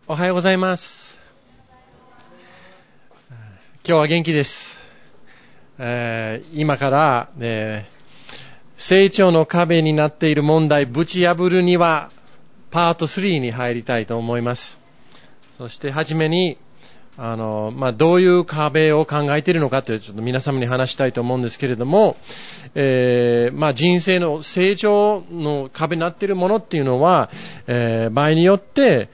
おはようございます。今日は元気です。今から、成長の壁になっている問題ぶち破るにはパート3に入りたいと思います。そしてはじめにどういう壁を考えているのかというちょっと皆様に話したいと思うんですけれども、人生の成長の壁になっているものっていうのは、場合によって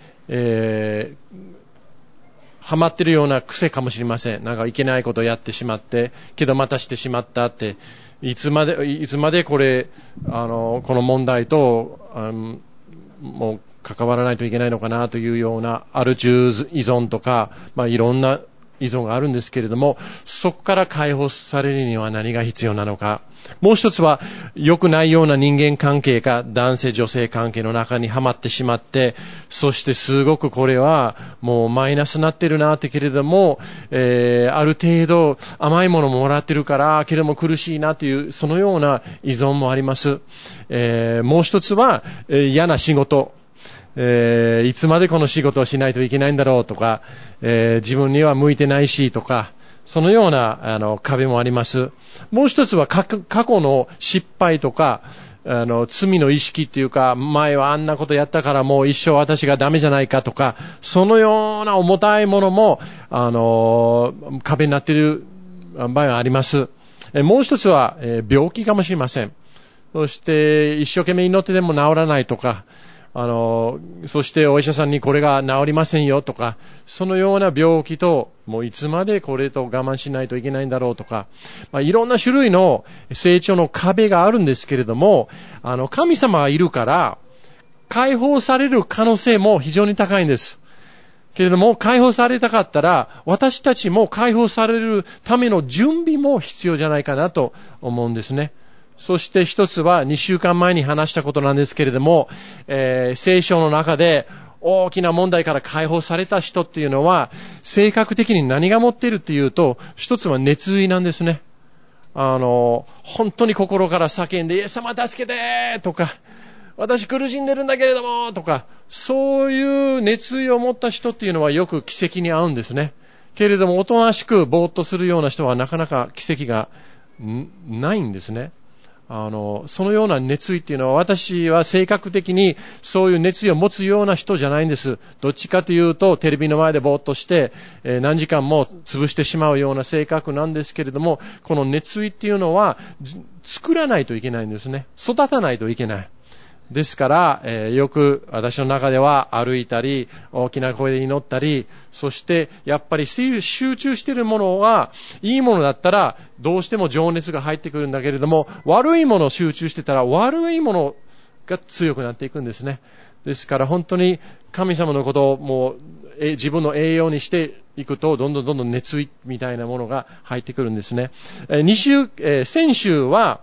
ハマってるような癖かもしれません。なんかいけないことをやってしまって、けどまたしてしまったって、いつまでこれ、この問題と、もう関わらないといけないのかなというような、アル中依存とか、いろんな依存があるんですけれども、そこから解放されるには何が必要なのか。もう一つは、良くないような人間関係か男性女性関係の中にはまってしまって、そしてすごくこれはもうマイナスになってるなってけれども、ある程度甘いものももらってるから、けれども苦しいなという、そのような依存もあります。もう一つは、嫌な仕事。いつまでこの仕事をしないといけないんだろうとか、自分には向いてないしとか、そのような壁もあります。もう一つは過去の失敗とか、罪の意識っていうか、前はあんなことやったからもう一生私がダメじゃないかとか、そのような重たいものも、壁になっている場合があります。もう一つは、病気かもしれません。そして一生懸命祈ってでも治らないとか、そしてお医者さんにこれが治りませんよとか、そのような病気と、もういつまでこれと我慢しないといけないんだろうとか、いろんな種類の成長の壁があるんですけれども、神様がいるから、解放される可能性も非常に高いんです。けれども、解放されたかったら、私たちも解放されるための準備も必要じゃないかなと思うんですね。そして一つは2週間前に話したことなんですけれども、聖書の中で大きな問題から解放された人っていうのは、性格的に何が持っているっていうと、一つは熱意なんですね。本当に心から叫んで、イエス様助けてとか、私苦しんでるんだけれどもとか、そういう熱意を持った人っていうのはよく奇跡に合うんですね。けれども、おとなしくぼーっとするような人はなかなか奇跡がないんですね。そのような熱意っていうのは、私は性格的にそういう熱意を持つような人じゃないんです。どっちかというと、テレビの前でぼーっとして、何時間も潰してしまうような性格なんですけれども、この熱意っていうのは、作らないといけないんですね。育たないといけない。ですから、よく私の中では歩いたり、大きな声で祈ったり、そしてやっぱり集中しているものがいいものだったらどうしても情熱が入ってくるんだけれども、悪いものを集中してたら悪いものが強くなっていくんですね。ですから本当に神様のことをもう自分の栄養にしていくと、どんどん熱意みたいなものが入ってくるんですね。先週は、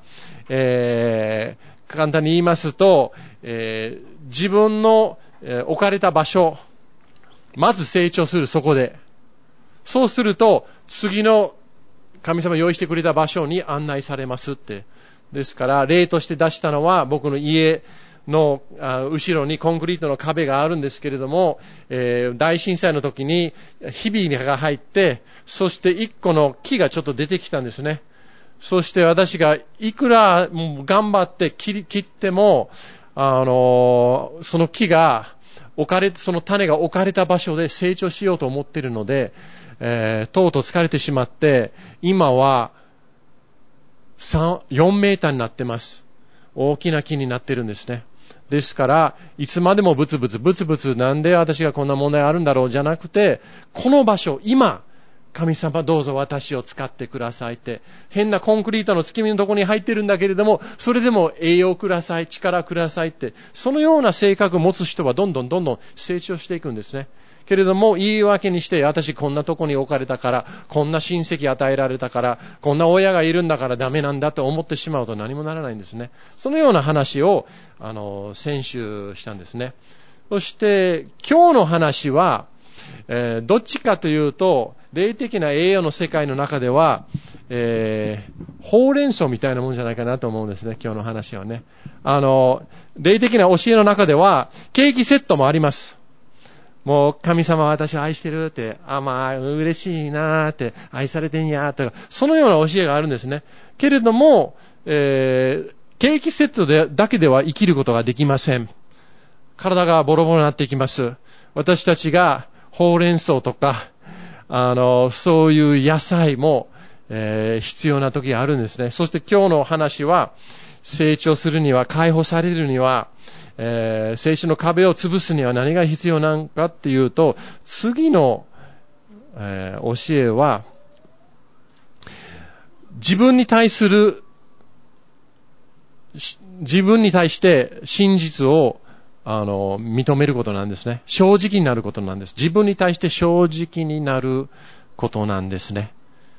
簡単に言いますと、自分の置かれた場所、まず成長するそこで。そうすると、次の神様用意してくれた場所に案内されますって。ですから、例として出したのは、僕の家の後ろにコンクリートの壁があるんですけれども、大震災の時にひびが入って、そして一個の木がちょっと出てきたんですね。そして私がいくら頑張って切っても、その木がその種が置かれた場所で成長しようと思っているので、とうとう疲れてしまって、今は4メーターになってます。大きな木になってるんですね。ですから、いつまでもブツブツなんで私がこんな問題あるんだろうじゃなくて、この場所、今、神様どうぞ私を使ってくださいって。変なコンクリートの隙間のところに入ってるんだけれども、それでも栄養ください、力くださいって。そのような性格を持つ人はどんどん成長していくんですね。けれども、言い訳にして、私こんなとこに置かれたから、こんな親戚与えられたから、こんな親がいるんだからダメなんだと思ってしまうと何もならないんですね。そのような話を、先週したんですね。そして、今日の話は、どっちかというと、霊的な栄養の世界の中では、ほうれん草みたいなもんじゃないかなと思うんですね、今日の話はね。霊的な教えの中では、ケーキセットもあります。 もう神様は私を愛してるって、まあ嬉しいなって、愛されてんやとか、そのような教えがあるんですね。けれども、ケーキセットだけでは生きることができません。体がボロボロになっていきます。私たちがほうれん草とか、そういう野菜も、必要な時があるんですね。そして今日の話は、成長するには、解放されるには、聖書の壁を潰すには何が必要なのかっていうと、次の、教えは、自分に対して真実を認めることなんですね。正直になることなんです。自分に対して正直になることなんですね。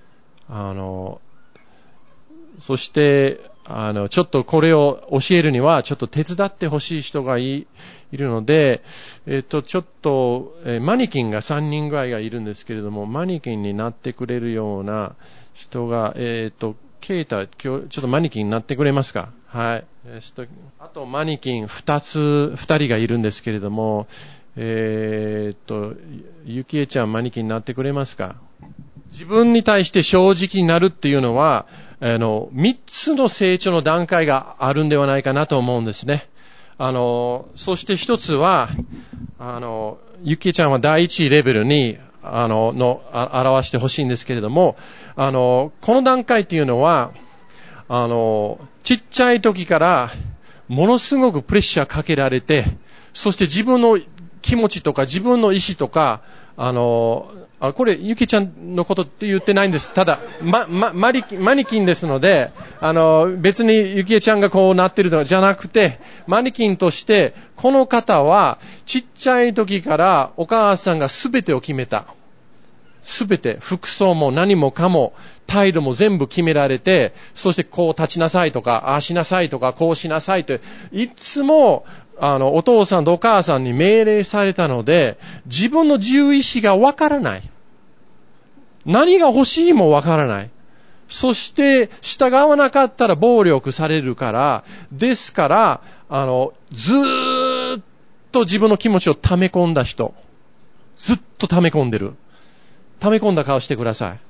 そして、ちょっとこれを教えるには、ちょっと手伝ってほしい人がいるので、ちょっと、マニキンが3人ぐらいがいるんですけれども、マニキンになってくれるような人が、ケイタ、今日、ちょっとマニキンになってくれますか？はい。あと、マニキン2人がいるんですけれども、ゆきえちゃんマニキンになってくれますか？自分に対して正直になるっていうのは、3つの成長の段階があるんではないかなと思うんですね。そして1つは、ゆきえちゃんは第1レベルに、表してほしいんですけれども、この段階っていうのは、ちっちゃい時から、ものすごくプレッシャーかけられて、そして自分の気持ちとか自分の意志とか、これ、ゆきちゃんのことって言ってないんです。ただ、マニキンですので、別にゆきえちゃんがこうなってるとかじゃなくて、マニキンとして、この方は、ちっちゃい時からお母さんが全てを決めた。全て、服装も何もかも、態度も全部決められて、そしてこう立ちなさいとか、ああしなさいとか、こうしなさいと、いつも、お父さんとお母さんに命令されたので、自分の自由意志がわからない。何が欲しいもわからない。そして、従わなかったら暴力されるから、ですから、ずーっと自分の気持ちを溜め込んだ人。ずっと溜め込んでる。溜め込んだ顔してくださ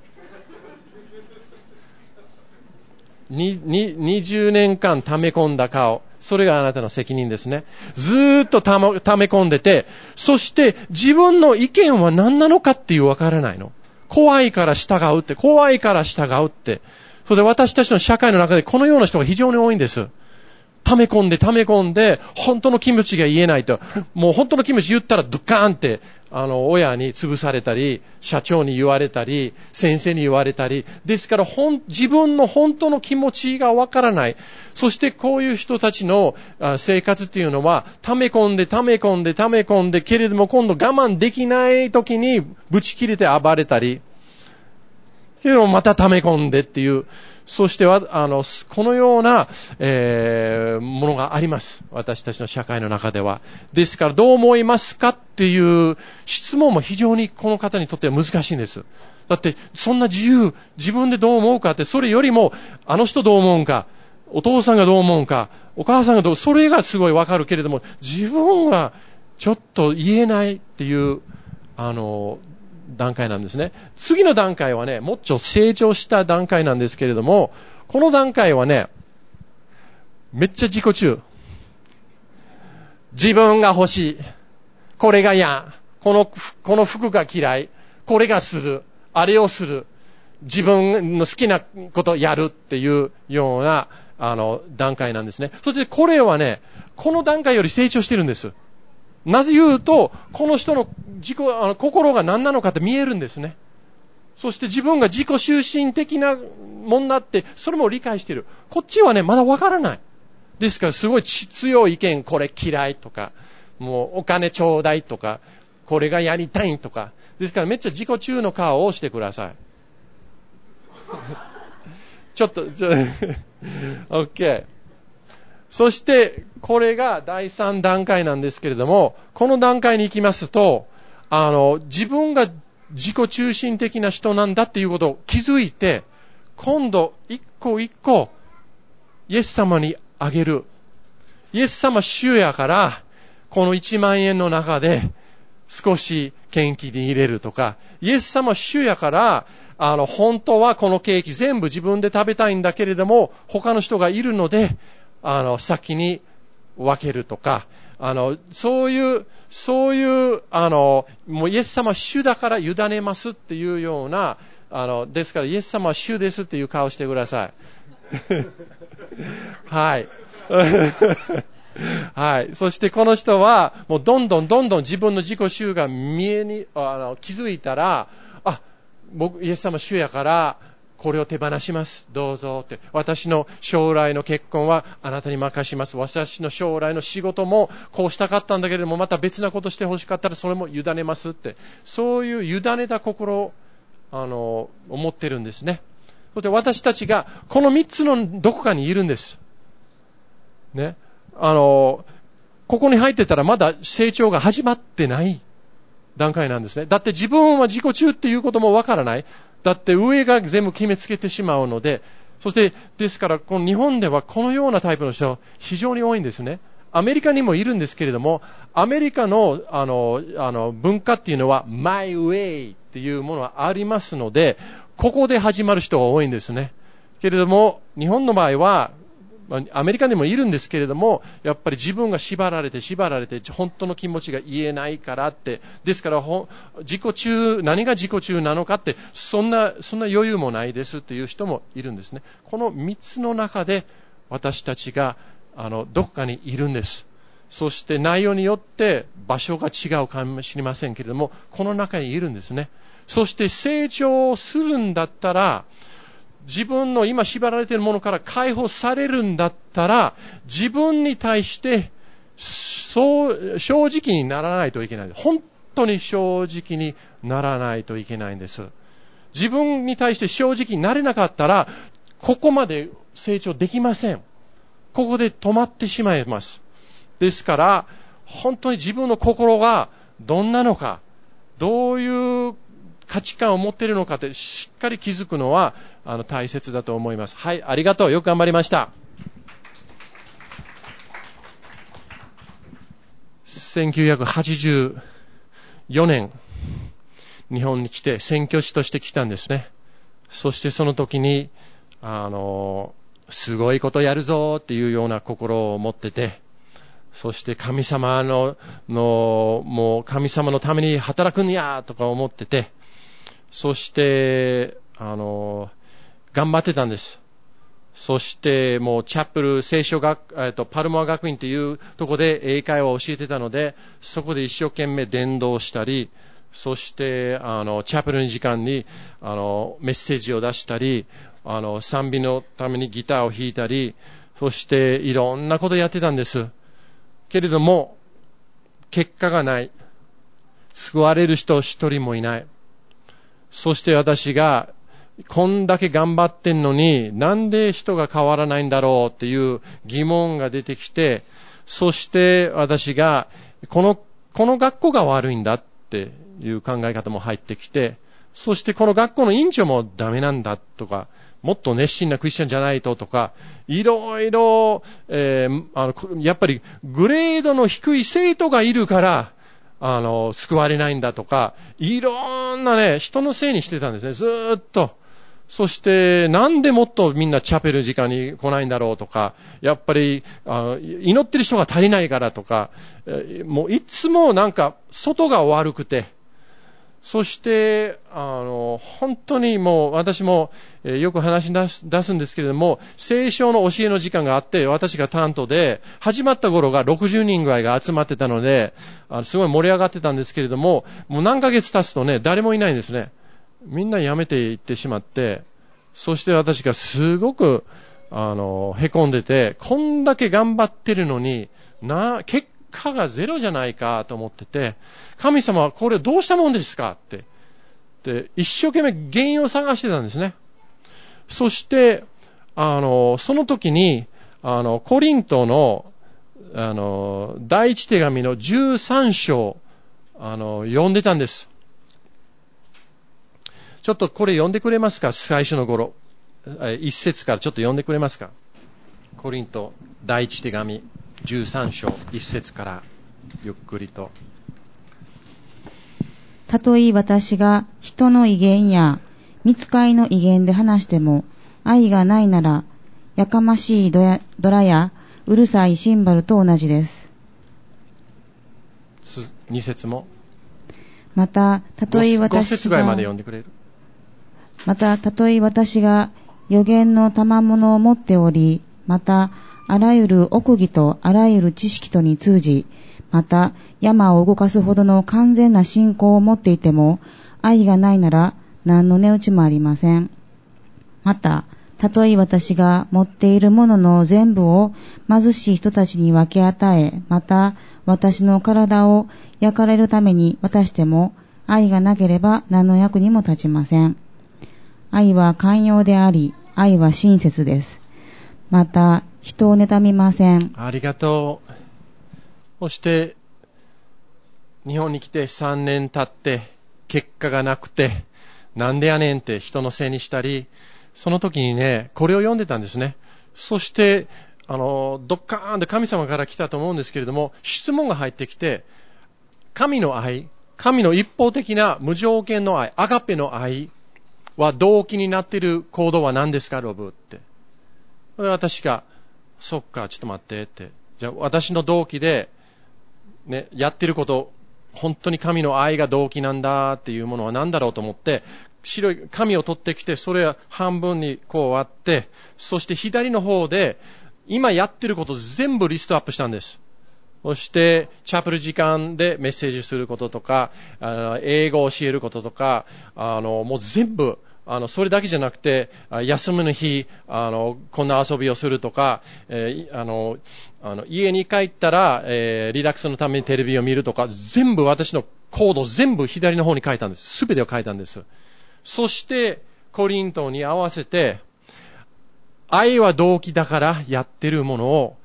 い。20年間溜め込んだ顔。それがあなたの責任ですね。ずーっと溜め込んでて、そして自分の意見は何なのかっていうわからないの。怖いから従うって、怖いから従うって。それで私たちの社会の中でこのような人が非常に多いんです。溜め込んで、本当の気持ちが言えないと。もう本当の気持ち言ったらドッカーンって、親に潰されたり、社長に言われたり、先生に言われたり。ですから、自分の本当の気持ちがわからない。そしてこういう人たちの生活っていうのは、溜め込んで、けれども今度我慢できない時にぶち切れて暴れたり、けれどもまた溜め込んでっていう、そしてこのような、ものがあります。私たちの社会の中では。ですからどう思いますかっていう質問も非常にこの方にとっては難しいんです。だってそんな自分でどう思うかって、それよりもあの人どう思うんか、お父さんがどう思うんか、お母さんがそれがすごいわかるけれども、自分はちょっと言えないっていう、段階なんですね。次の段階はね、もっと成長した段階なんですけれども、この段階はね、めっちゃ自己中。自分が欲しい。これが嫌。この服が嫌い。これがする。あれをする。自分の好きなことをやるっていうような、段階なんですね。そしてこれはね、この段階より成長してるんです。なぜ言うと、この人の心が何なのかって見えるんですね。そして自分が自己中心的なもんだって、それも理解している。こっちはね、まだわからない。ですからすごい強い意見、これ嫌いとか、もうお金ちょうだいとか、これがやりたいとか。ですからめっちゃ自己中の顔をしてください。OK。そして、これが第3段階なんですけれども、この段階に行きますと、自分が自己中心的な人なんだっていうことを気づいて、今度、一個一個、イエス様にあげる。イエス様主やから、この1万円の中で、 少し献金に入れるとか、イエス様主やから、本当はこのケーキ全部自分で食べたいんだけれども、他の人がいるので、先に分けるとか、そういう、もうイエス様主だから委ねますっていうような、ですからイエス様は主ですっていう顔してください。はい。はい。そしてこの人は、もうどんどん自分の自己主が気づいたら、僕、イエス様主やから、これを手放します。どうぞって。私の将来の結婚はあなたに任します。私の将来の仕事もこうしたかったんだけれども、また別なことして欲しかったらそれも委ねますって。そういう委ねた心を、思ってるんですね。そして私たちがこの3つのどこかにいるんです。ね。ここに入ってたらまだ成長が始まってない段階なんですね。だって自分は自己中っていうこともわからない。だって上が全部決めつけてしまうので、そしてですからこの日本ではこのようなタイプの人非常に多いんですね。アメリカにもいるんですけれども、アメリカの文化っていうのは My Way っていうものはありますので、ここで始まる人が多いんですね。けれども日本の場合はアメリカにもいるんですけれども、やっぱり自分が縛られて、本当の気持ちが言えないからって、ですから、何が自己中なのかって、そんな余裕もないですっていう人もいるんですね。この3つの中で、私たちが、どこかにいるんです。そして内容によって場所が違うかもしれませんけれども、この中にいるんですね。そして成長するんだったら、自分の今縛られているものから解放されるんだったら、自分に対して、正直にならないといけない。本当に正直にならないといけないんです。自分に対して正直になれなかったら、ここまで成長できません。ここで止まってしまいます。ですから、本当に自分の心がどんなのか、どういう価値観を持っているのかってしっかり気づくのは大切だと思います。はい、ありがとう。よく頑張りました。1984年、日本に来て宣教師として来たんですね。そしてその時に、すごいことやるぞっていうような心を持ってて、そして神様もう神様のために働くんやとか思ってて、そして、頑張ってたんです。そして、もうチャップル聖書パルモア学院というところで英会話を教えてたので、そこで一生懸命伝道したり、そして、チャップルの時間に、メッセージを出したり、賛美のためにギターを弾いたり、そしていろんなことやってたんです。けれども、結果がない。救われる人一人もいない。そして私が、こんだけ頑張ってんのに、なんで人が変わらないんだろうっていう疑問が出てきて、そして私が、この学校が悪いんだっていう考え方も入ってきて、そしてこの学校の院長もダメなんだとか、もっと熱心なクリスチャンじゃないととか、いろいろ、やっぱりグレードの低い生徒がいるから、救われないんだとか、いろんなね、人のせいにしてたんですね、ずーっと。そして、なんでもっとみんなチャペル時間に来ないんだろうとか、やっぱり、祈ってる人が足りないからとか、もういつもなんか、外が悪くて、そして、本当にもう私もよく話し出すんですけれども、聖書の教えの時間があって、私が担当で、始まった頃が60人ぐらいが集まってたので、すごい盛り上がってたんですけれども、もう何ヶ月経つとね、誰もいないんですね。みんな辞めていってしまって、そして私がすごく、凹んでて、こんだけ頑張ってるのに、結果がゼロじゃないかと思ってて、神様はこれどうしたもんですかって。で、一生懸命原因を探してたんですね。そして、その時に、コリントの、第一手紙の13章、読んでたんです。ちょっとこれ読んでくれますか？最初の頃。一節からちょっと読んでくれますか？コリント第一手紙13章一節からゆっくりと。 たとえ私が人の威厳や御使いの威厳で話しても、愛がないなら、やかましいドラやうるさいシンバルと同じです。 2節も。 また、たとえ 5節ぐらいまで読んでくれる。 また、たとえ私が預言の賜物を持っており、また、あらゆる奥義とあらゆる知識とに通じ、また、山を動かすほどの完全な信仰を持っていても、愛がないなら何の値打ちもありません。また、たとえ私が持っているものの全部を貧しい人たちに分け与え、また私の体を焼かれるために渡しても、愛がなければ何の役にも立ちません。愛は寛容であり、愛は親切です。また、人を妬みません。 ありがとう。そして、日本に来て3年経って、結果がなくて、なんでやねんって人のせいにしたり、その時にね、これを読んでたんですね。そして、ドッカーンと神様から来たと思うんですけれども、質問が入ってきて、神の愛、神の一方的な無条件の愛、アガペの愛は動機になっている行動は何ですか、ロブって。私が、そっか、ちょっと待ってって。じゃあ私の動機で、ね、やってること、本当に神の愛が動機なんだっていうものは何だろうと思って、白い紙を取ってきて、それを半分にこう割って、そして左の方で、今やってること全部リストアップしたんです。そして、チャペル時間でメッセージすることとか、英語を教えることとか、もう全部、それだけじゃなくて、休みの日、こんな遊びをするとか、家に帰ったら、リラックスのためにテレビを見るとか、全部私のコード全部左の方に書いたんです。すべてを書いたんです。そして、コリントに合わせて、愛は動機だからやってるものを、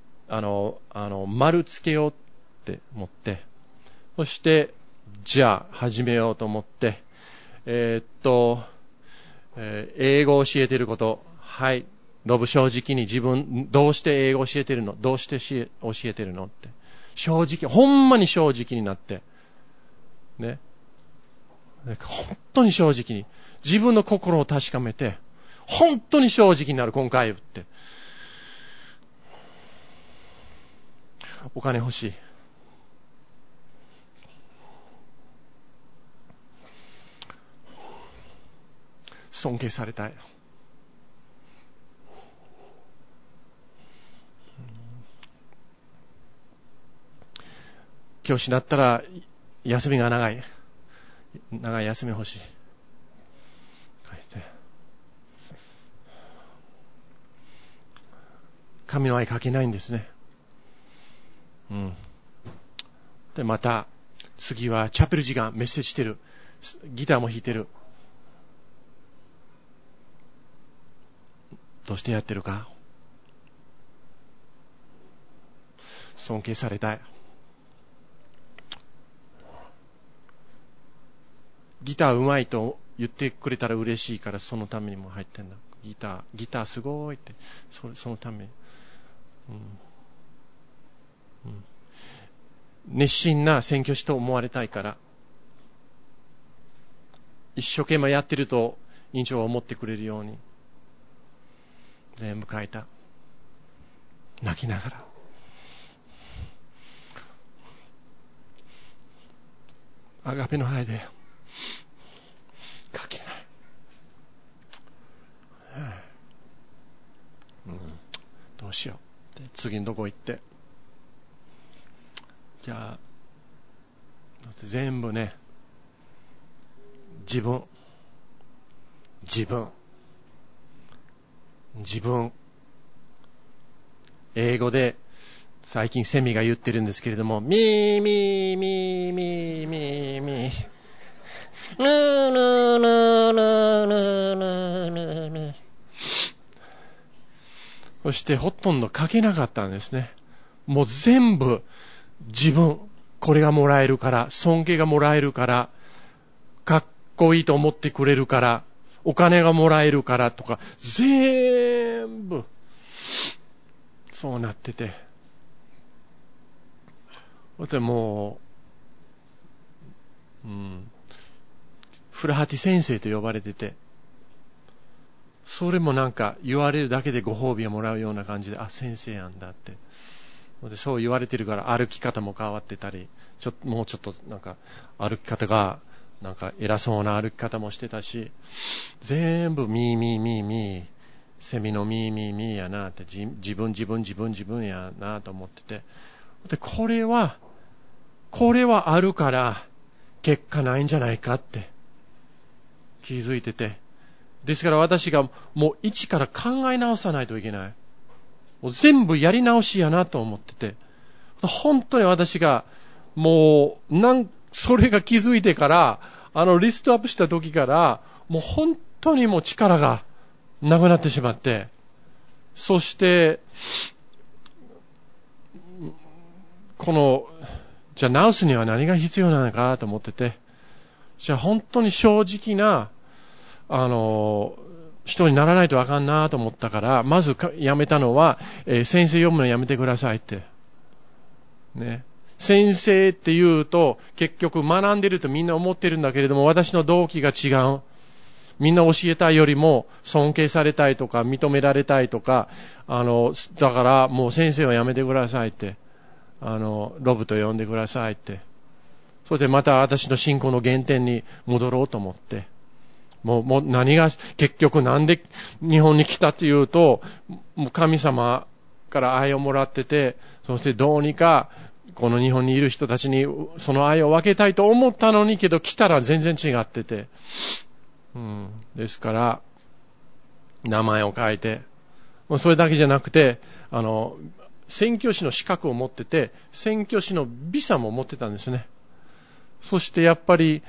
丸つけようって思って、そして、じゃあ始めようと思って、英語を教えていること、はい、ロブ正直に自分、どうして英語を教えてるの？どうして教えてるのって。正直、ほんまに正直になって、ね。本当に正直に、自分の心を確かめて、本当に正直になる、今回って。お金欲しい。尊敬されたい。教師だったら休みが長い休み欲しい。書いて。神の愛書けないんですね。うん。で、また、次はチャペル時間、メッセージしてる。ギターも弾いてる。どうしてやってるか。尊敬されたい。ギターうまいと言ってくれたら嬉しいから、そのためにも入ってんだ。ギターすごいって。そのために。熱心な宣教師と思われたいから、一生懸命やってると院長は思ってくれるように、全部書いた。泣きながら。アガペの愛で書けない。どうしよう。で次のとこ行って。じゃあ、全部ね、自分、英語で最近セミが言ってるんですけれども、ミーミーミーミーミーミーヌーヌーヌーヌーヌーヌーヌーヌー。そしてほとんど書けなかったんですね。もう全部自分、これがもらえるから、尊敬がもらえるから、かっこいいと思ってくれるから、お金がもらえるからとか、全部、そうなってて。でも、 フラハティ先生と呼ばれてて、それもなんか言われるだけでご褒美をもらうような感じで、あ、先生なんだって。でそう言われてるから歩き方も変わってたり、もうちょっとなんか歩き方がなんか偉そうな歩き方もしてたし、全部ミー、セミのミーやなって、自分やなと思ってて、で、これはあるから結果ないんじゃないかって気づいてて、ですから私がもう一から考え直さないといけない。もう全部やり直しやなと思ってて、本当に私がもうそれが気づいてから、リストアップした時から、もう本当にもう力がなくなってしまって、そして、じゃあ直すには何が必要なのかと思ってて、じゃあ本当に正直な、人にならないとあかんなと思ったから、まずやめたのは、先生読むのやめてくださいって。ね。先生って言うと、結局学んでるとみんな思ってるんだけれども、私の動機が違う。みんな教えたいよりも、尊敬されたいとか、認められたいとか、だからもう先生はやめてくださいって。ロブと呼んでくださいって。それでまた私の信仰の原点に戻ろうと思って。もう何が、結局なんで日本に来たっていうと、もう神様から愛をもらってて、そしてどうにか、この日本にいる人たちにその愛を分けたいと思ったのにけど、来たら全然違ってて。ですから、名前を変えて、もうそれだけじゃなくて、宣教師の資格を持ってて、宣教師のビザも持ってたんですね。そしてやっぱり、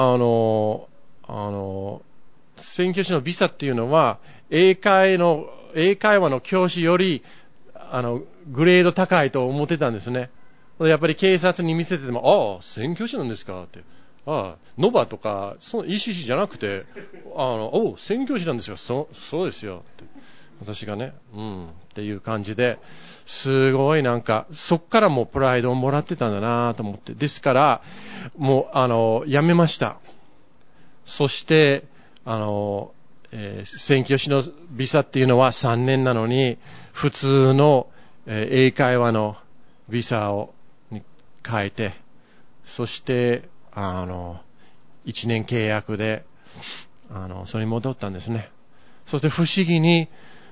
宣教師のビザっていうのは、英会話の教師より、グレード高いと思ってたんですね。やっぱり警察に見せてても、ああ、宣教師なんですかって。ああ、ノバとか、ECC じゃなくて、宣教師なんですよ。そうですよ。って私がね、っていう感じで、すごいなんか、そっからもうプライドをもらってたんだなと思って。ですから、もう、やめました。そして、宣教師のビザっていうのは3年なのに、普通の、英会話のビザに変えて、そして、1年契約で、それに戻ったんですね。そして不思議に、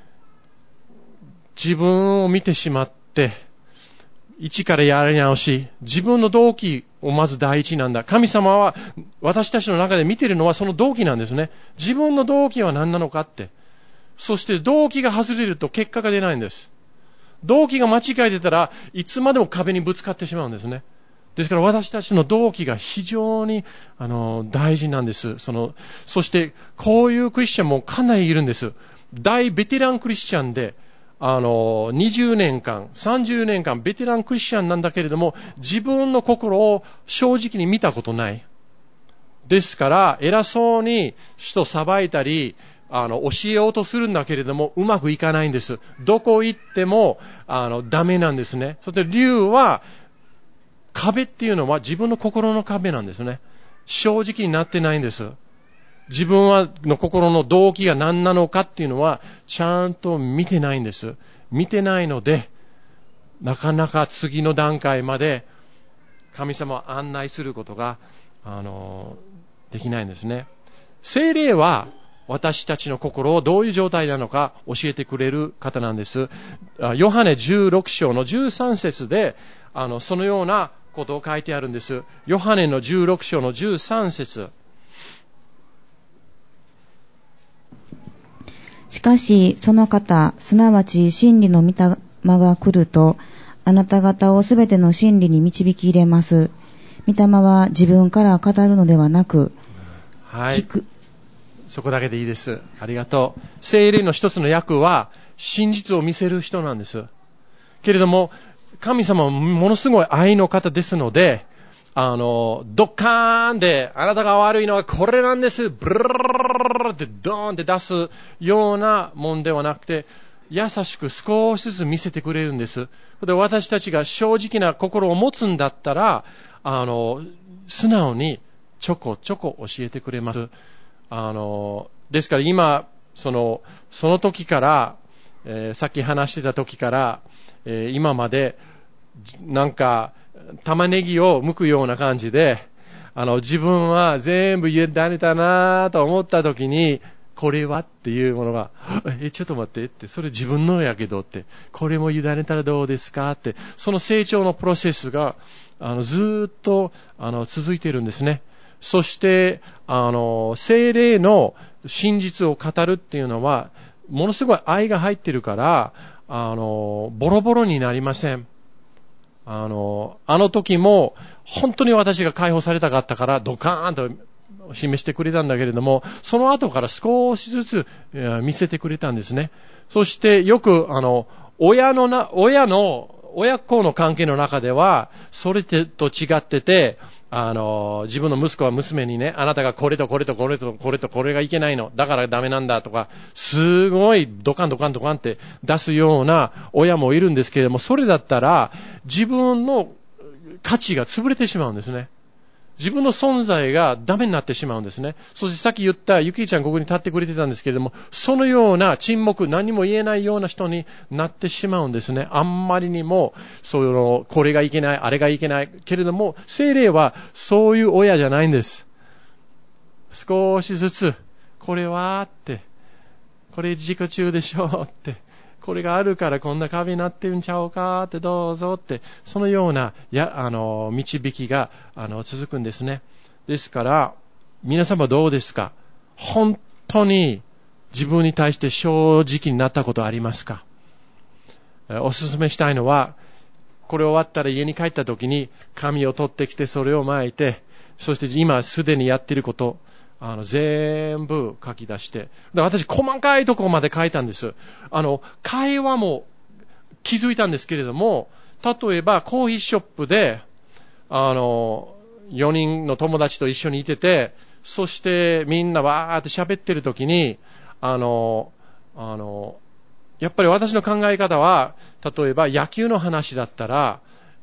自分を見てしまって、一からやり直し、自分の動機をまず第一なんだ。神様は私たちの中で見ているのはその動機なんですね。自分の動機は何なのかって。そして動機が外れると結果が出ないんです。動機が間違えてたらいつまでも壁にぶつかってしまうんですね。ですから私たちの動機が非常に大事なんです。そしてこういうクリスチャンもかなりいるんです。大ベテランクリスチャンで20年間、30年間ベテランクリスチャンなんだけれども、自分の心を正直に見たことない。ですから、偉そうに人裁いたり、教えようとするんだけれども、うまくいかないんです。どこ行っても、ダメなんですね。そして理由は、壁っていうのは自分の心の壁なんですね。正直になってないんです。自分の心の動機が何なのかっていうのはちゃんと見てないんです。見てないので、なかなか次の段階まで神様を案内することが、できないんですね。聖霊は私たちの心をどういう状態なのか教えてくれる方なんです。ヨハネ16章の13節で、そのようなことを書いてあるんです。ヨハネの16章の13節。 しかし、その方、すなわち真理の御霊が来ると、あなた方をすべての真理に導き入れます。御霊は自分から語るのではなく、 はい。そこだけでいいです。ありがとう。聖霊の一つの役は、真実を見せる人なんです。けれども、神様はものすごい愛の方ですので、ドッカーンで、あなたが悪いのはこれなんです。ブルルルルルってドーンって出すようなもんではなくて、優しく少しずつ見せてくれるんです。で、私たちが正直な心を持つんだったら、素直にちょこちょこ教えてくれます。ですから今、その時から、さっき話してた時から、今まで、なんか、玉ねぎを剥くような感じで、自分は全部委ねたなと思った時に、これはっていうものが、ちょっと待ってって、それ自分のやけどって、これも委ねたらどうですかって、その成長のプロセスが、ずっと、続いているんですね。そして、聖霊の真実を語るっていうのは、ものすごい愛が入ってるから、ボロボロになりません。あの時も、本当に私が解放されたかったから、ドカーンと示してくれたんだけれども、その後から少しずつ見せてくれたんですね。そしてよく、親子の関係の中では、それと違ってて、自分の息子は娘にね、あなたがこれとこれとこれとこれとこれがいけないの。だからダメなんだとか、すごいドカンドカンドカンって出すような親もいるんですけれども、それだったら自分の価値が潰れてしまうんですね。自分の存在がダメになってしまうんですね。そしてさっき言ったゆきちゃんここに立ってくれてたんですけれども、そのような沈黙、何も言えないような人になってしまうんですね。あんまりにも、これがいけない、あれがいけない。けれども、聖霊はそういう親じゃないんです。少しずつ、これはって、これ自己中でしょうって。これがあるからこんな壁になってるんちゃうかってどうぞって、そのような導きが続くんですね。ですから皆様どうですか？本当に自分に対して正直になったことありますか？お勧めしたいのは、これ終わったら家に帰った時に紙を取ってきてそれを巻いて、そして今すでにやっていること、全部書き出して。私、細かいところまで書いたんです。会話も気づいたんですけれども、例えば、コーヒーショップで、4人の友達と一緒にいてて、そしてみんなわーって喋ってるときに、やっぱり私の考え方は、例えば野球の話だったら、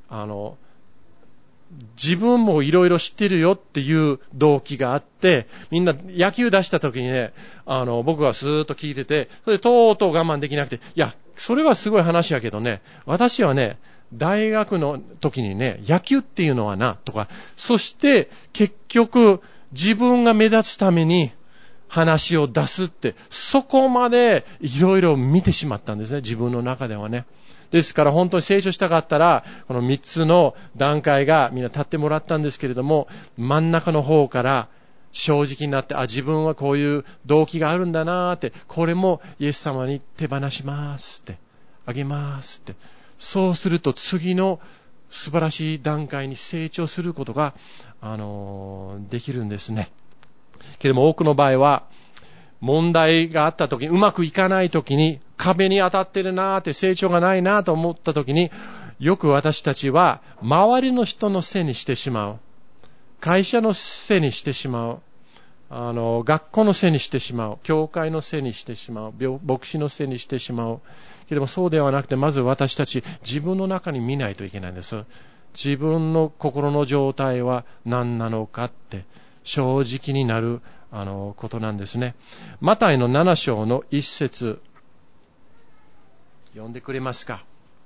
自分もいろいろ知ってるよっていう動機があって、みんな野球出した時にね、僕はスーッと聞いてて、それでとうとう我慢できなくて、いや、それはすごい話やけどね、私はね、大学の時にね、野球っていうのはな、とか、そして結局自分が目立つために話を出すって、そこまでいろいろ見てしまったんですね、自分の中ではね。ですから本当に成長したかったら、この3つの段階がみんな立ってもらったんですけれども、真ん中の方から正直になって、自分はこういう動機があるんだなーって、これもイエス様に手放しますって、あげますって。そうすると次の素晴らしい段階に成長することが、できるんですね。けれども多くの場合は、問題があった時に、うまくいかない時に、壁に当たってるなーって成長がないなと思った時に、よく私たちは周りの人のせいにしてしまう。会社のせいにしてしまう。学校のせいにしてしまう。教会のせいにしてしまう。牧師のせいにしてしまう。けどもそうではなくて、まず私たち自分の中に見ないといけないんです。自分の心の状態は何なのかって正直になることなんですね。マタイの7章の1節読んでくれますか？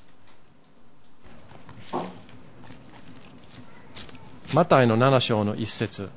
マタイの7章の1節。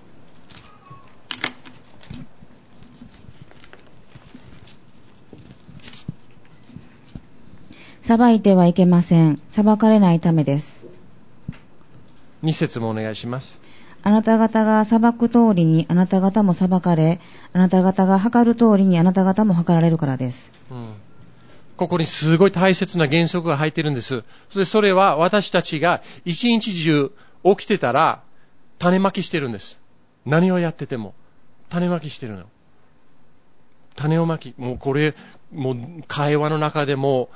裁いてはいけません。裁かれないためです。 2節もお願いします。 あなた方が裁く通りにあなた方も裁かれ、あなた方が計る通りにあなた方も計られるからです。 ここにすごい大切な原則が入っているんです。それは私たちが一日中起きてたら種まきしてるんです。何をやってても種まきしてるの。種をまき。もうこれ、もう会話の中でも、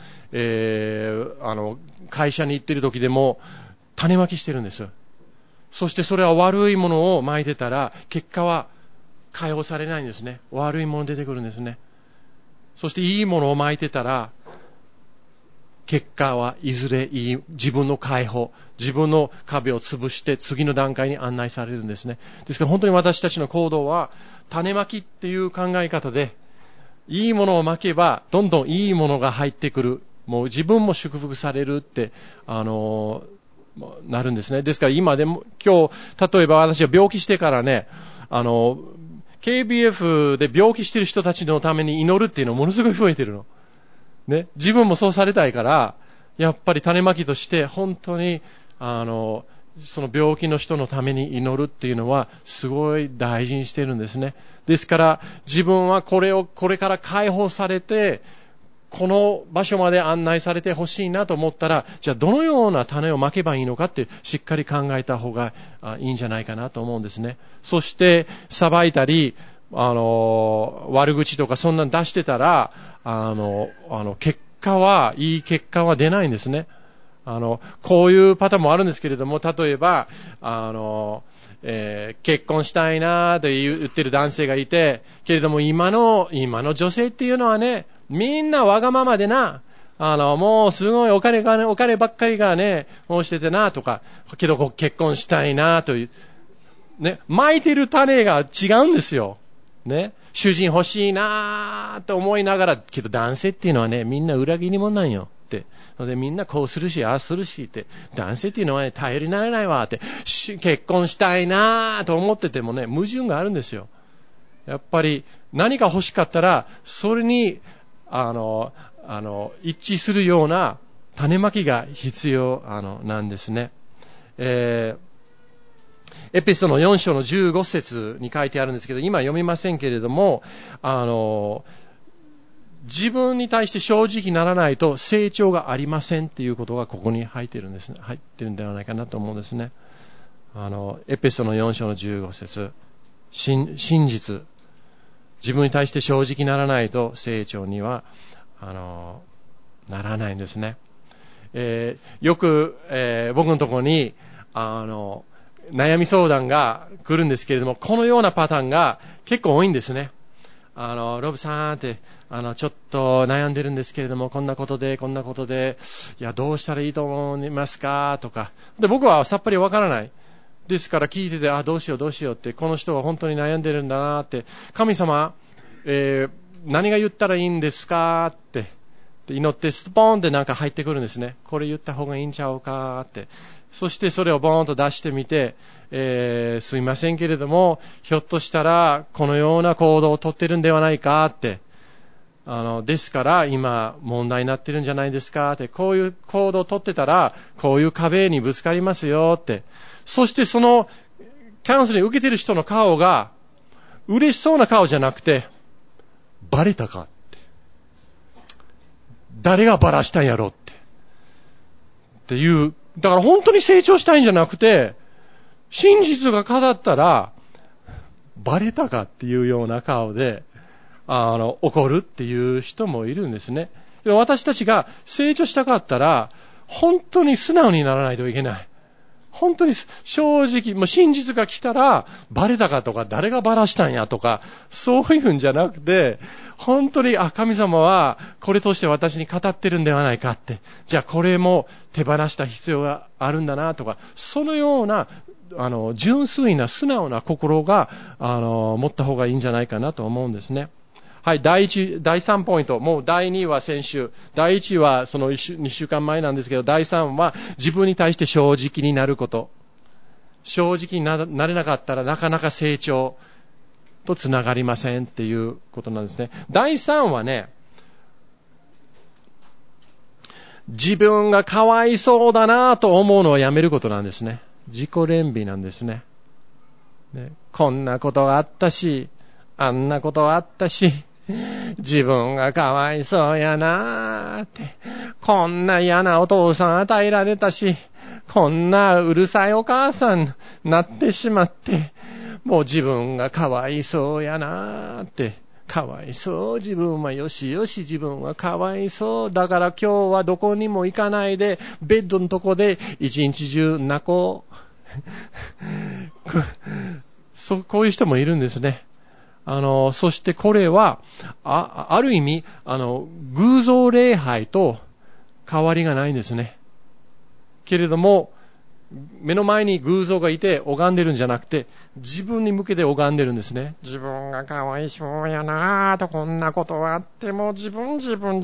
会社に行ってる時でも種まきしてるんです。そしてそれは悪いものをまいてたら、結果は解放されないんですね。悪いもの出てくるんですね。そしていいものをまいてたら、 結果はいずれいい自分の解放、自分の壁を潰して次の段階に案内されるんですね。ですから本当に私たちの行動は種まきっていう考え方で、いいものをまけばどんどんいいものが入ってくる。もう自分も祝福されるって、なるんですね。ですから今でも、今日、例えば私は病気してからね、KBF で病気してる人たちのために祈るっていうのものすごい増えてるの。ね。自分もそうされたいから、やっぱり種まきとして本当に、その病気の人のために祈るっていうのはすごい大事にしてるんですね。ですから自分はこれから解放されて、この場所まで案内されてほしいなと思ったら、じゃあどのような種をまけばいいのかってしっかり考えた方がいいんじゃないかなと思うんですね。そして裁いたり、悪口とかそんなの出してたら、いい結果は出ないんですね。こういうパターンもあるんですけれども、例えば、結婚したいなと言ってる男性がいて、けれども今の女性っていうのはね、みんなわがままでな、もうすごいお金ばっかりがね、申しててなとか、けど結婚したいなという、ね、撒いてる種が違うんですよ。ね。主人欲しいなと思いながら、けど男性っていうのはね、みんな裏切り者なんよって。のでみんなこうするし、ああするしって、男性っていうのはね、頼りになれないわって、結婚したいなと思っててもね、矛盾があるんですよ。やっぱり何か欲しかったら、それに、一致するような種まきが必要、なんですね。エペソの4章の15節に書いてあるんですけど、今読みませんけれども、自分に対して正直にならないと成長がありませんっていうことがここに入ってるんですね。入ってるんではないかなと思うんですね。エペソの4章の15節、真実。自分に対して正直にならないと成長には、ならないんですね。よく、僕のところに、悩み相談が来るんですけれども、このようなパターンが結構多いんですね。ロブさんって、ちょっと悩んでるんですけれども、こんなことで、いや、どうしたらいいと思いますかとか。で、僕はさっぱりわからない。ですから聞いてて、どうしようって、この人は本当に悩んでるんだなって、神様、何が言ったらいいんですかって祈ってスポーンってなんか入ってくるんですね。これ言った方がいいんちゃうかって。そしてそれをボーンと出してみて、すいませんけれども、ひょっとしたらこのような行動をとってるんではないかって。ですから今問題になってるんじゃないですかって。こういう行動をとってたら、こういう壁にぶつかりますよって。そしてそのキャンセリング受けてる人の顔が、嬉しそうな顔じゃなくて、バレたかって。誰がバラしたんやろっていう。だから本当に成長したいんじゃなくて、真実が語ったら、バレたかっていうような顔で、怒るっていう人もいるんですね。でも私たちが成長したかったら、本当に素直にならないといけない。本当に正直、もう真実が来たら、バレたかとか、誰がバラしたんやとか、そういうんじゃなくて、本当に、神様は、これとして私に語ってるんではないかって、じゃあこれも手放した必要があるんだなとか、そのような、純粋な素直な心が、持った方がいいんじゃないかなと思うんですね。はい、第3ポイント。もう第2は先週。第1はその2週間前なんですけど、第3は自分に対して正直になること。正直になれなかったらなかなか成長とつながりませんっていうことなんですね。第3はね、自分がかわいそうだなと思うのをやめることなんですね。自己憐憫なんですね。こんなことがあったし、あんなことがあったし、自分がかわいそうやなーって。こんな嫌なお父さん与えられたし、こんなうるさいお母さんなってしまって、もう自分がかわいそうやなーって。かわいそう。自分はよしよし。自分はかわいそう。だから今日はどこにも行かないで、ベッドのとこで一日中泣こう。こういう人もいるんですね。そしてこれは、ある意味、偶像礼拝と変わりがないんですね。けれども、目の前に偶像がいて拝んでるんじゃなくて、自分に向けて拝んでるんですね。自分がかわいそうやなぁと、こんなことあっても、自分、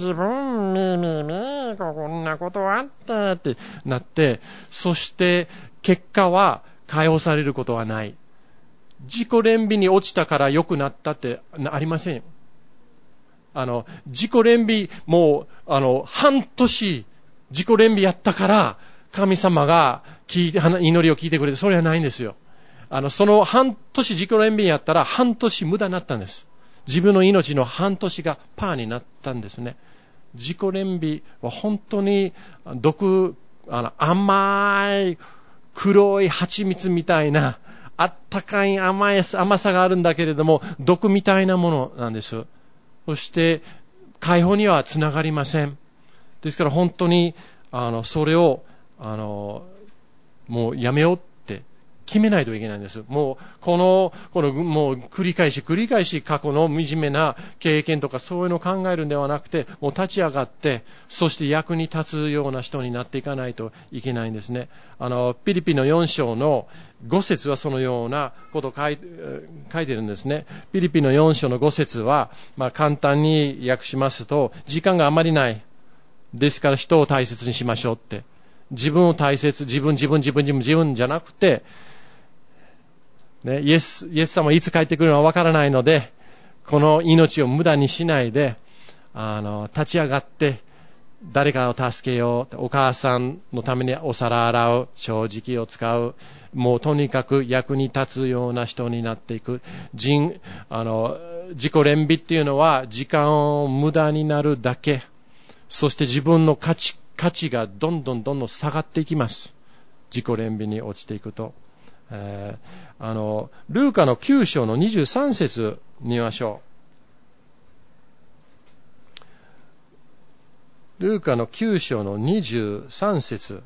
こんなことあってってなって、そして結果は解放されることはない。自己憐憫に落ちたから良くなったってありません。自己憐憫、もう、半年、自己憐憫やったから、神様が祈りを聞いてくれて、それはないんですよ。その半年自己憐憫やったら、半年無駄になったんです。自分の命の半年がパーになったんですね。自己憐憫は本当に甘い、黒い蜂蜜みたいな、あったかい甘さがあるんだけれども、毒みたいなものなんです。そして、解放にはつながりません。ですから本当に、それを、もうやめようって決めないといけないんです。もう、もう繰り返し過去の惨めな経験とかそういうのを考えるんではなくて、もう立ち上がって、そして役に立つような人になっていかないといけないんですね。ピリピの4章の5節はそのようなことを書いてるんですね。ピリピの4章の5節は、簡単に訳しますと、時間があまりない。ですから人を大切にしましょうって。自分を大切、自分じゃなくて、ね、イエス様いつ帰ってくるのはわからないので、この命を無駄にしないで、立ち上がって、誰かを助けよう。お母さんのためにお皿洗う。正直を使う。もうとにかく役に立つような人になっていく。自己憐憫っていうのは時間を無駄になるだけ。そして自分の価値がどんどん下がっていきます。自己憐憫に落ちていくと。ルーカの9章の23節見ましょう。ルーカの9章の23節。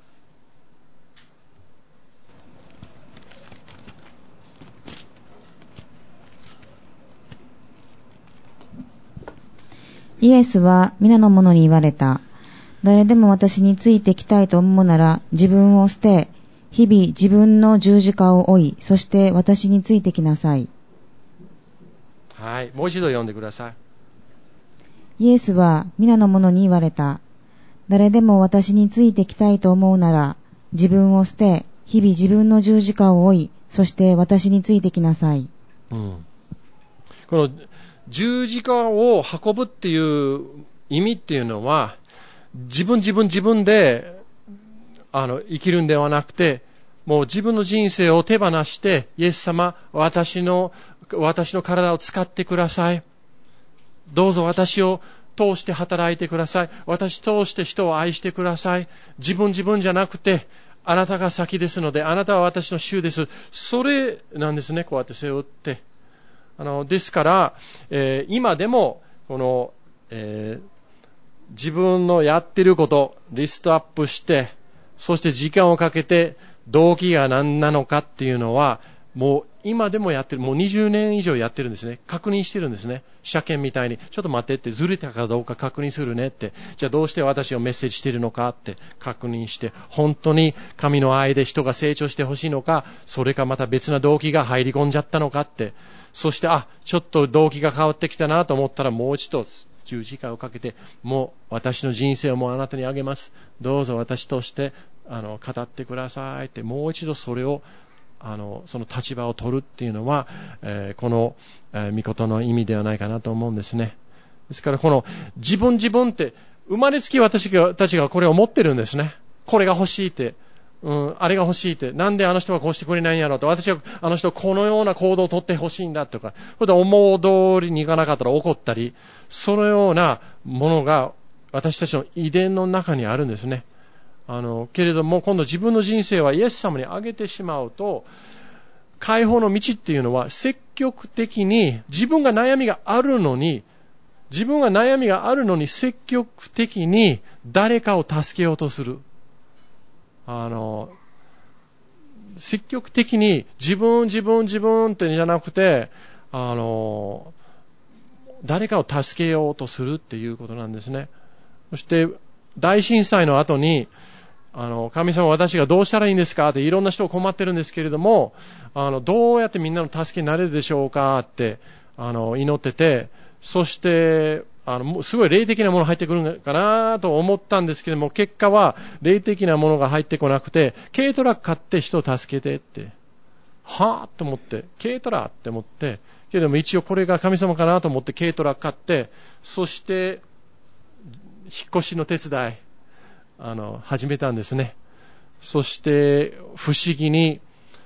イエスは皆の者に言われた。誰でも私についてきたいと思うなら、自分を捨て、日々自分の十字架を追い、そして私についてきなさい。 はい、もう一度読んでください。 イエスは皆の者に言われた。誰でも私についてきたいと思うなら、自分を捨て、日々自分の十字架を追い、そして私についてきなさい。 この十字架を運ぶっていう意味っていうのは、自分で生きるんではなくて、もう自分の人生を手放して、イエス様、私の体を使ってください。どうぞ私を通して働いてください。私通して人を愛してください。自分じゃなくて、あなたが先ですので、あなたは私の主です。それなんですね、こうやって背負って。ですから、今でも、自分のやってること、リストアップして、そして時間をかけて、動機が何なのかっていうのは、もう今でもやってる。もう20年以上やってるんですね。確認してるんですね。車検みたいに、ちょっと待ってって、ずれたかどうか確認するねって。じゃあどうして私をメッセージしてるのかって確認して、本当に神の愛で人が成長してほしいのか、それかまた別な動機が入り込んじゃったのかって。そして、ちょっと動機が変わってきたなと思ったら、もう一度十字架をかけて、もう私の人生をもうあなたにあげます。どうぞ私として語ってくださいって、もう一度それをその立場を取るっていうのは、この御事の意味ではないかなと思うんですね。ですからこの自分って生まれつき私たちがこれを持ってるんですね。これが欲しいって、あれが欲しいって、なんであの人はこうしてくれないんやろうと、私はあの人このような行動をとって欲しいんだとか、それで思う通りにいかなかったら怒ったり、そのようなものが私たちの遺伝の中にあるんですね。けれども今度自分の人生はイエス様にあげてしまうと、解放の道っていうのは積極的に自分が悩みがあるのに積極的に誰かを助けようとする。積極的に自分ってじゃなくて、誰かを助けようとするっていうことなんですね。そして大震災の後に、神様私がどうしたらいいんですかっていろんな人が困ってるんですけれども、どうやってみんなの助けになれるでしょうかって、祈ってて、そして、すごい霊的なもの入ってくるのかなと思ったんですけども、結果は霊的なものが入ってこなくて、軽トラック買って人を助けてって。はぁと思って、軽トラって思って、けれども一応これが神様かなと思って軽トラ買って、そして、引っ越しの手伝い、始めたんですね。そして、不思議に、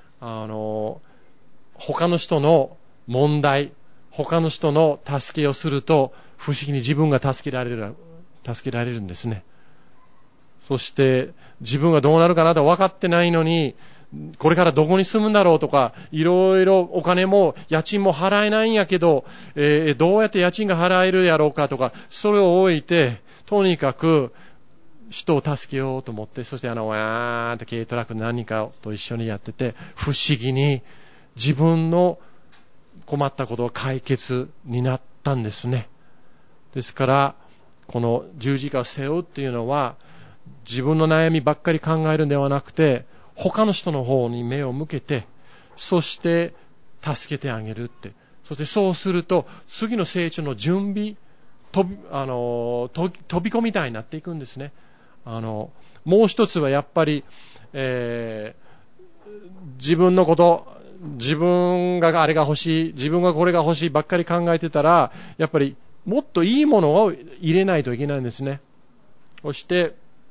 他の人の問題、他の人の助けをすると、不思議に自分が助けられるんですね。そして、自分がどうなるかなと分かってないのに、これからどこに住むんだろうとか、いろいろお金も家賃も払えないんやけど、どうやって家賃が払えるやろうかとか、それを置いて、とにかく人を助けようと思って、そしてわーって軽トラック何人かと一緒にやってて、不思議に自分の困ったことが解決になったんですね。ですから、この十字架を背負うっていうのは、自分の悩みばっかり考えるんではなくて、他の人の方に目を向けて、そして助けてあげるって。そしてそうすると、次の成長の準備、飛び込みたいになっていくんですね。もう一つはやっぱり、自分のこと、自分があれが欲しい、自分がこれが欲しいばっかり考えてたら、やっぱりもっといいものを入れないといけないんですね。そして、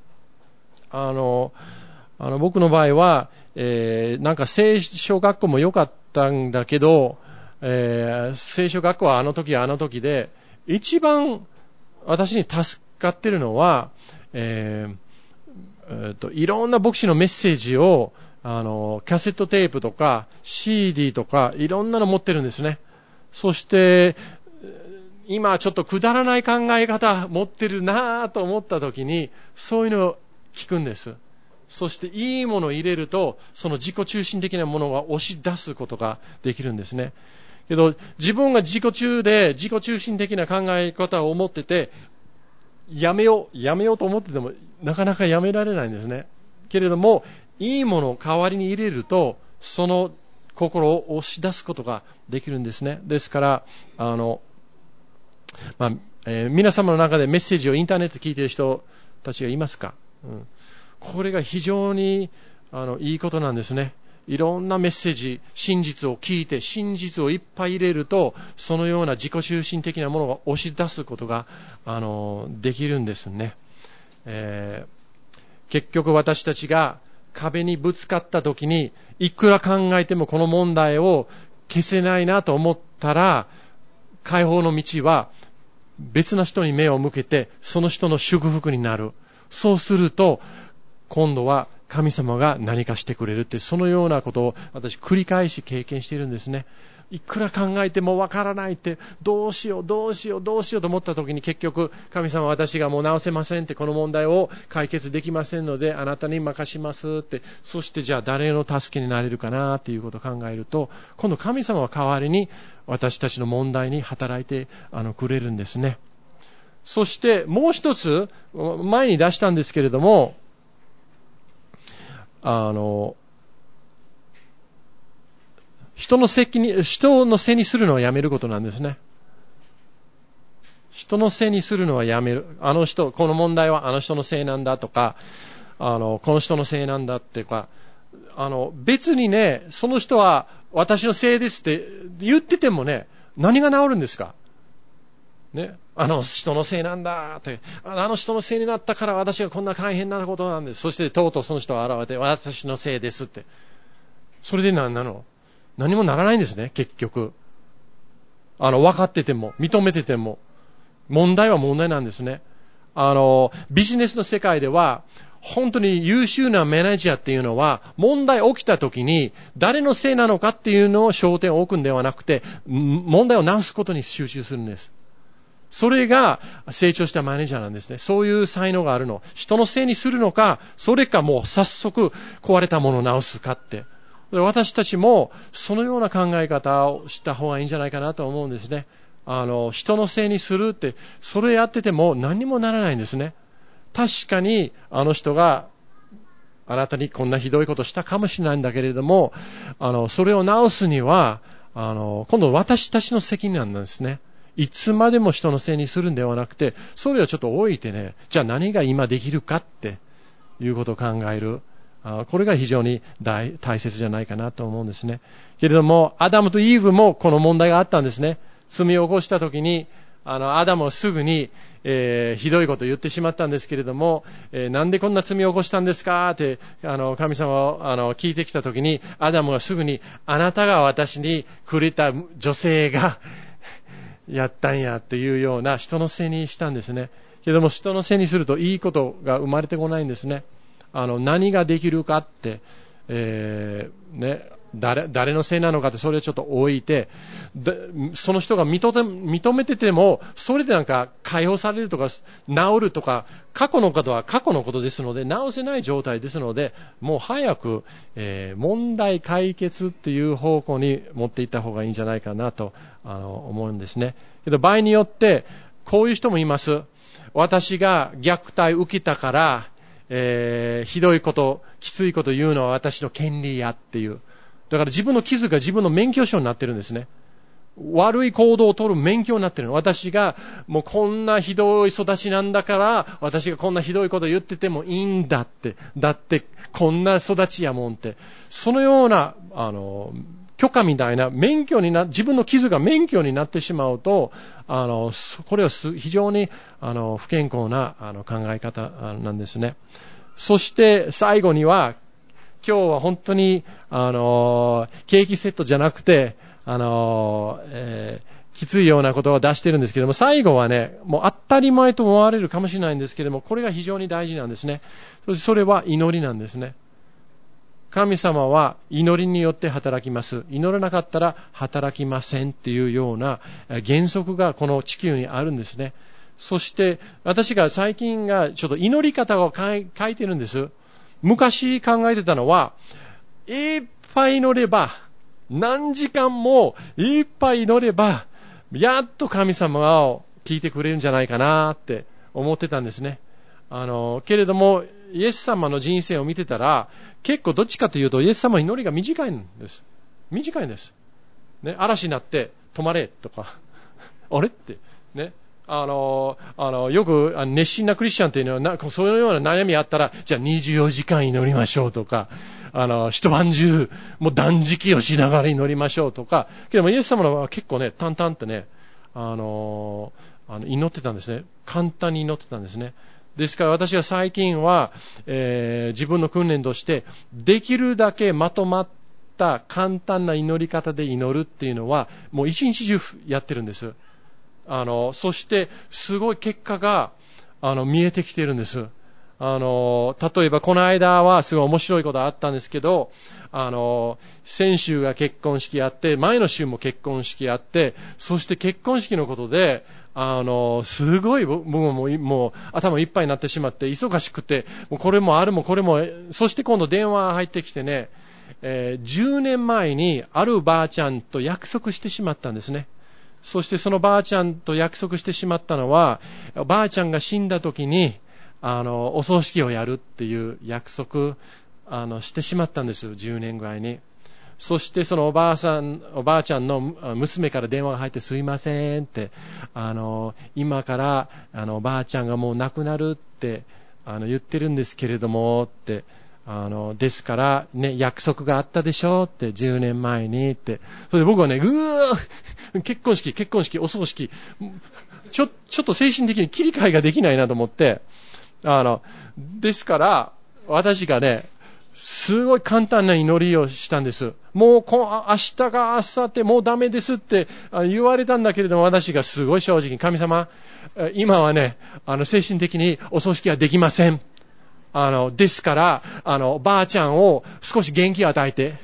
僕の場合は、なんか聖書学校も良かったんだけど、聖書学校はあの時はあの時で、一番私に助かってるのは、いろんな牧師のメッセージを、カセットテープとか CD とかいろんなの持ってるんですね。そして、今ちょっとくだらない考え方持ってるなぁと思った時に、そういうのを聞くんです。そしていいものを入れると、その自己中心的なものが押し出すことができるんですね。けど、自分が自己中心的な考え方を持ってて、やめようと思ってても、なかなかやめられないんですね。けれども、いいものを代わりに入れると、その心を押し出すことができるんですね。ですから、皆様の中でメッセージをインターネットで聞いている人たちがいますか？これが非常にいいことなんですね。いろんなメッセージ、真実を聞いて、真実をいっぱい入れると、そのような自己中心的なものが押し出すことができるんですね。結局私たちが壁にぶつかった時に、いくら考えてもこの問題を消せないなと思ったら、解放の道は別な人に目を向けて、その人の祝福になる。そうすると、今度は神様が何かしてくれるって、そのようなことを私繰り返し経験しているんですね。いくら考えてもわからないって、どうしようと思った時に結局、神様私がもう直せませんって、この問題を解決できませんので、あなたに任しますって、そしてじゃあ誰の助けになれるかなっていうことを考えると、今度神様は代わりに私たちの問題に働いてくれるんですね。そしてもう一つ、前に出したんですけれども、人のせいにするのはやめることなんですね。人のせいにするのはやめる。この問題はあの人のせいなんだとか、この人のせいなんだっていうか、別にね、その人は私のせいですって言っててもね、何が治るんですか？ね。あの人のせいなんだって、あの人のせいになったから私がこんな大変なことなんです。そしてとうとうその人が現れて、私のせいですって。それで何なの？何もならないんですね、結局。分かってても、認めてても、問題は問題なんですね。ビジネスの世界では、本当に優秀なマネージャーっていうのは、問題起きた時に、誰のせいなのかっていうのを焦点を置くんではなくて、問題を直すことに集中するんです。それが成長したマネージャーなんですね。そういう才能があるの。人のせいにするのか、それかもう早速壊れたものを直すかって。私たちもそのような考え方をした方がいいんじゃないかなと思うんですね。人のせいにするって、それやってても何にもならないんですね。 確かにあの人があなたにこんなひどいことしたかもしれないんだけれども、それを直すには、今度私たちの責任なんですね。いつまでも人のせいにするんではなくて、それをちょっと置いてね、じゃあ何が今できるかっていうことを考える。これが非常に大切じゃないかなと思うんですね。けれども、アダムとイーブもこの問題があったんですね。罪を起こしたときに、アダムはすぐに、ひどいことを言ってしまったんですけれども、なんでこんな罪を起こしたんですかって、神様を聞いてきたときに、アダムはすぐに、あなたが私にくれた女性がやったんやっていうような人のせいにしたんですね。けれども人のせいにするといいことが生まれてこないんですね。何ができるかって、誰のせいなのかってそれをちょっと置いて、その人が認めてても、それでなんか解放されるとか治るとか、過去のことは過去のことですので、治せない状態ですので、もう早く、問題解決っていう方向に持っていった方がいいんじゃないかなと思うんですね。けど場合によって、こういう人もいます。私が虐待受けたから、ひどいこと、きついこと言うのは私の権利やっていう。だから自分の傷が自分の免許証になってるんですね。悪い行動を取る免許になってるの。私がもうこんなひどい育ちなんだから、私がこんなひどいこと言っててもいいんだって。だってこんな育ちやもんって。そのような、許可みたいな自分の傷が免許になってしまうと、これは非常に、不健康な、考え方なんですね。そして最後には、今日は本当に、ケーキセットじゃなくて、きついようなことを出してるんですけども、最後はね、もう当たり前と思われるかもしれないんですけども、これが非常に大事なんですね。それは祈りなんですね。神様は祈りによって働きます。祈らなかったら働きませんっていうような原則がこの地球にあるんですね。そして私が最近がちょっと祈り方を書いてるんです。昔考えてたのは、いっぱい祈れば、何時間もいっぱい祈れば、やっと神様を聞いてくれるんじゃないかなって思ってたんですね。けれども、イエス様の人生を見てたら、結構どっちかというと、イエス様の祈りが短いんです。短いんです。ね、嵐になって止まれとか、あれって、ね。よく熱心なクリスチャンっていうのは、そういうような悩みあったら、じゃあ24時間祈りましょうとか、一晩中、もう断食をしながら祈りましょうとか、けどもイエス様のは結構ね、淡々とね、祈ってたんですね。簡単に祈ってたんですね。ですから私は最近は、自分の訓練として、できるだけまとまった簡単な祈り方で祈るっていうのは、もう一日中やってるんです。そして、すごい結果が、見えてきているんです。例えばこの間はすごい面白いことあったんですけど、先週が結婚式あって、前の週も結婚式あって、そして結婚式のことで、すごい僕もう頭いっぱいになってしまって忙しくて、もうこれもあるもこれも、そして今度電話入ってきてね、10年前にあるばあちゃんと約束してしまったんですね。そしてそのばあちゃんと約束してしまったのは、ばあちゃんが死んだ時に、お葬式をやるっていう約束、してしまったんです。10年ぐらいに。そしてそのおばあちゃんの娘から電話が入ってすいませんって、今からばあちゃんがもう亡くなるって言ってるんですけれどもって、ですからね、約束があったでしょって10年前にって。それで僕はね、結婚式、お葬式、ちょっと精神的に切り替えができないなと思って、ですから私がね、すごい簡単な祈りをしたんです。もう明日が明後日もうダメですって言われたんだけれども、私がすごい正直、神様、今はね、精神的にお葬式はできません。ですから、ばあちゃんを少し元気を与えて。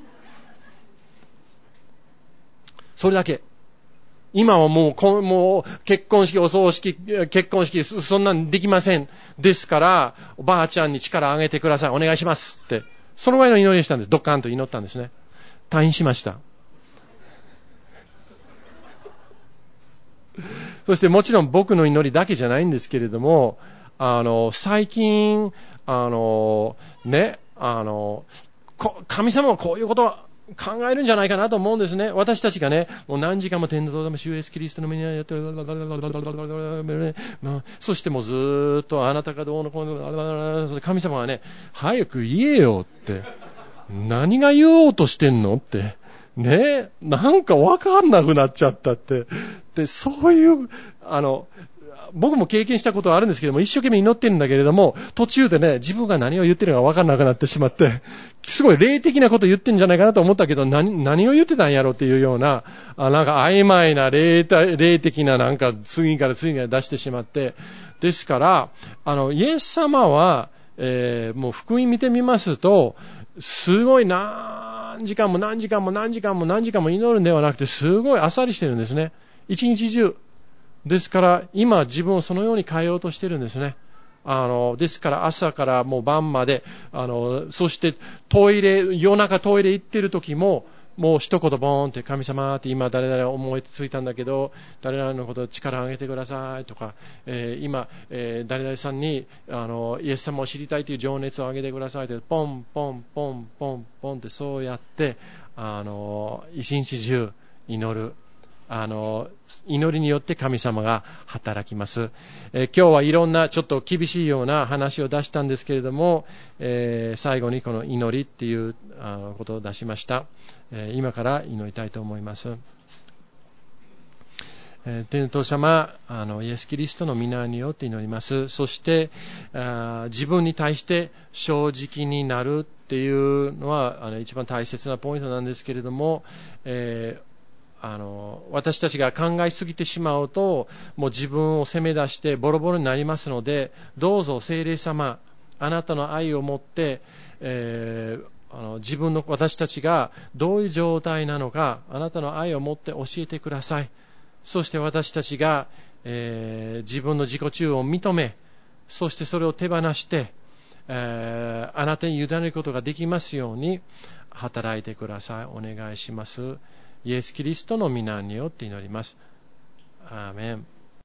それだけ。今はもう結婚式、お葬式、そんなんできません。ですから、おばあちゃんに力をあげてください。お願いしますって。そのぐらいの祈りをしたんです。ドッカンと祈ったんですね。退院しました。そしてもちろん僕の祈りだけじゃないんですけれども、 最近、ね、神様はこういうことは考えるんじゃないかなと思うんですね。私たちがね、もう何時間も天道でも主イエスキリストの目にやってる、そしてもうずーっとあなたがどうのこうの、神様はね、早く言えよって、何が言おうとしてんのって、ね、なんかわかんなくなっちゃったって、で、そういう、僕も経験したことはあるんですけども、一生懸命祈ってるんだけれども、途中でね、自分が何を言ってるのか分からなくなってしまって、すごい霊的なこと言ってんじゃないかなと思ったけど、何を言ってたんやろっていうような、なんか曖昧な霊的ななんか次から次に出してしまって、ですから、イエス様は、もう福音見てみますと、すごい何時間も何時間も何時間も何時間も祈るんではなくて、すごいあっさりしてるんですね。一日中。ですから、今自分をそのように変えようとしてるんですね。ですから朝からもう晩まで、そして夜中トイレ行ってる時も、もう一言ボーンって神様って今誰々思いついたんだけど、誰々のことを力を上げてくださいとか、今、誰々さんに、イエス様を知りたいという情熱を上げてくださいって、ポンポンポンポンポンってそうやって、一日中祈る。祈りによって神様が働きます。今日はいろんなちょっと厳しいような話を出したんですけれども、最後にこの祈りっていうことを出しました。今から祈りたいと思います。天の父様、イエス・キリストの皆によって祈ります。そして自分に対して正直になるっていうのは一番大切なポイントなんですけれども、私たちが考えすぎてしまうと、もう自分を責め出してボロボロになりますので、どうぞ聖霊様、あなたの愛を持って、私たちがどういう状態なのか、あなたの愛を持って教えてください。そして私たちが、自分の自己中を認め、そしてそれを手放して、あなたに委ねることができますように働いてください。お願いします。イエス・キリストの皆によって祈ります。アーメン。